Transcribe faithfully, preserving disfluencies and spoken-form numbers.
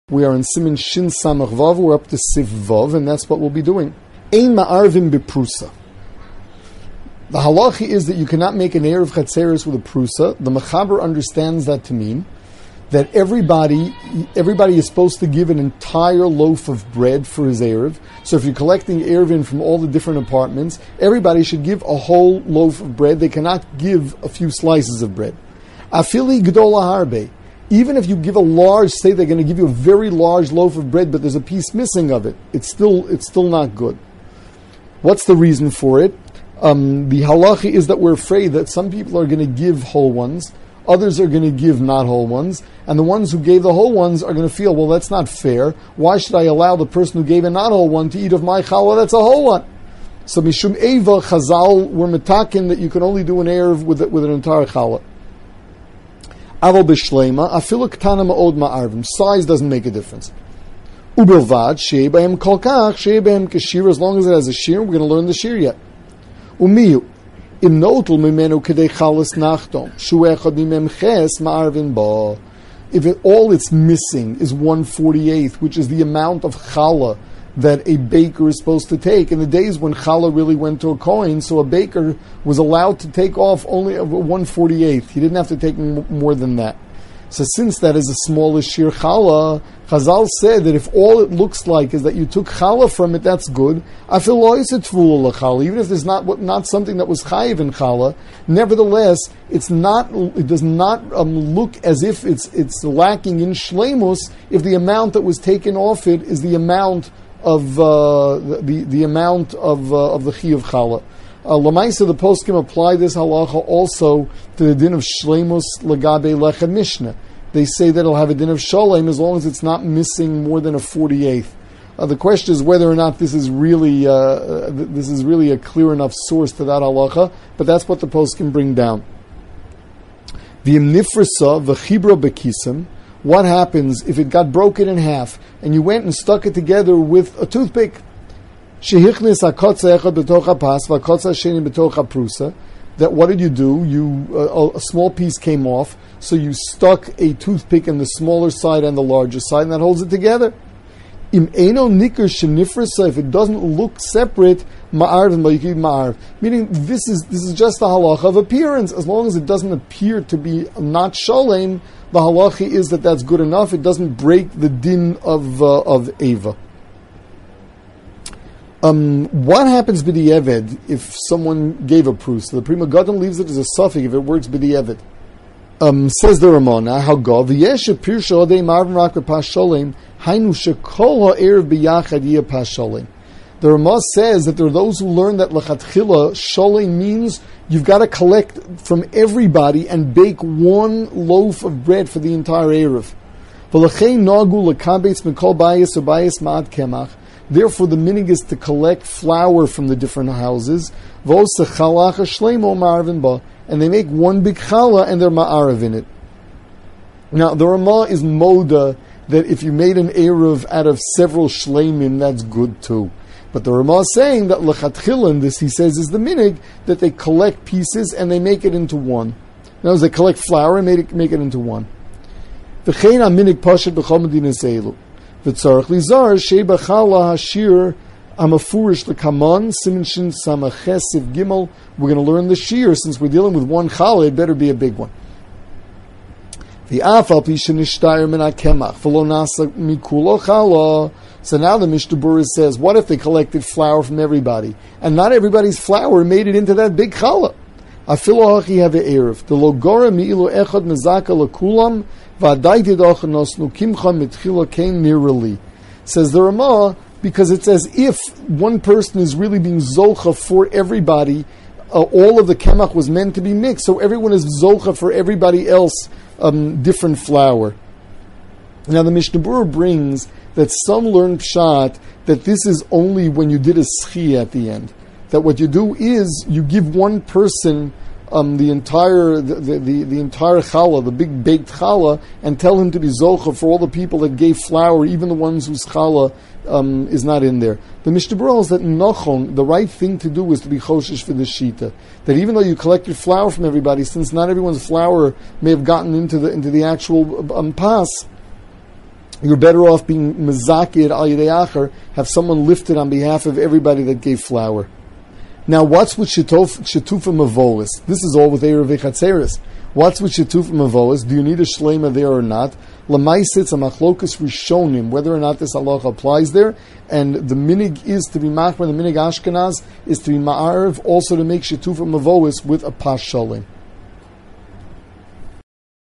We are in Siman Shin Samach Vav, we're up to Siv Vav, and that's what we'll be doing. Ein ma'arvim beprusa. The halacha is that you cannot make an erev chatzeres with a prusa. The Mechaber understands that to mean that everybody everybody is supposed to give an entire loaf of bread for his erev. So if you're collecting erevin from all the different apartments, everybody should give a whole loaf of bread. They cannot give a few slices of bread. Afili gdola harbe. Even if you give a large, say they're going to give you a very large loaf of bread, but there's a piece missing of it, it's still it's still not good. What's the reason for it? Um, the halacha is that we're afraid that some people are going to give whole ones, others are going to give not whole ones, and the ones who gave the whole ones are going to feel, well, that's not fair. Why should I allow the person who gave a not whole one to eat of my challah that's a whole one? So mishum eva chazal, we're metakin that you can only do an erev with with an entire challah. Aval b'shleima, afilu ktana ma'od ma'arvim. Size doesn't make a difference. Ubilvad, shei b'hem kolkach, shei b'hem kashir, as long as it has a shir, we're going to learn the shir yet. Umiyu, im notel mimenu kedei chalas nachtom, shu echad mimem ches ma'arvin ba. If it, all it's missing is one forty-eighth, which is the amount of challah that a baker is supposed to take. In the days when challah really went to a coin, so a baker was allowed to take off only one forty-eighth. He didn't have to take m- more than that. So since that is a smallest shir challah, Chazal said that if all it looks like is that you took challah from it, that's good. I feel even if there's not not something that was chayiv in challah, nevertheless, it's not. It does not um, look as if it's it's lacking in shleimus if the amount that was taken off it is the amount of uh, the the amount of uh, of the chi of challah. Uh, Lamaisa, the poskim apply this halacha also to the din of shleimus lagabe lechem mishnah. They say that it'll have a din of sholem as long as it's not missing more than a forty-eighth. Uh, the question is whether or not this is really uh, this is really a clear enough source to that halacha, but that's what the poskim bring down. The nifrasa v'chibra bekisim. What happens if it got broken in half and you went and stuck it together with a toothpick? Shehichnis hakotza echad b'toch hapas v'kotza sheni b'toch haprusa. That what did you do? You uh, a small piece came off, so you stuck a toothpick in the smaller side and the larger side, and that holds it together. Im eno nikar shenifrasa. If it doesn't look separate, ma'arv and ma'ikid ma'arv. Meaning this is this is just the halacha of appearance. As long as it doesn't appear to be not sholem, the halacha is that that's good enough. It doesn't break the din of uh, of eva. Um, what happens b'di'eved if someone gave a prus? The Prima Gadon leaves it as a suffix if it works b'di'eved. Um, says the Ramana, how go v'yesh pirsha odei marvin rak b'pas sholem hainu shekol ha'erev b'yachad yeh pas sholem. The Ramah says that there are those who learn that l'chatchila sholem means you've got to collect from everybody and bake one loaf of bread for the entire erev. V'lechein nagu l'kabetz mikol bayis or bayis ma'at kemach. Therefore, the minig is to collect flour from the different houses. And they make one big challah and they're ma'arav in it. Now, the Ramah is moda that if you made an erev out of several shleimim, that's good too. But the Ramah is saying that l'chatchila, this he says is the minig, that they collect pieces and they make it into one. In other words, they collect flour and make it, make it into one. V'chein ha-minig pashat b'chol medinas elu. V'tzarech lizar shei b'chala hashir amafurish l'kaman simin shin samaches siv gimel. We're going to learn the shir since we're dealing with one challah. It better be a big one. V'afal pi shenishtayer min hakemach v'lo nasa mikulo challah. So now the Mishnah Berurah says, what if they collected flour from everybody and not everybody's flour made it into that big challah? Afilo hachi have erev the logora mi'ilu echad mezaka lekulam. Says the Ramah, because it's as if one person is really being zolcha for everybody. Uh, all of the kemach was meant to be mixed, so everyone is zolcha for everybody else, um, different flour. Now the Mishnah Berurah brings that some learn pshat that this is only when you did a schi at the end. That what you do is you give one person Um, the entire the, the, the entire challah, the big baked challah, and tell him to be zocha for all the people that gave flour, even the ones whose challah um, is not in there. The Mishnah Berurah is that nachon, the right thing to do is to be choshesh for the shita. That even though you collected flour from everybody, since not everyone's flour may have gotten into the into the actual um, pas, you're better off being mezakir al yedei acher, have someone lift it on behalf of everybody that gave flour. Now, what's with Shetufa Mavolis? This is all with Erev Chatzeres. What's with Shetufa Mavolis? Do you need a shlema there or not? Lamaisit a machlokas rishonim, whether or not this halacha applies there. And the minig is to be machmer, the minig Ashkenaz is to be ma'arv, also to make Shetufa Mavolis with a pas shalim.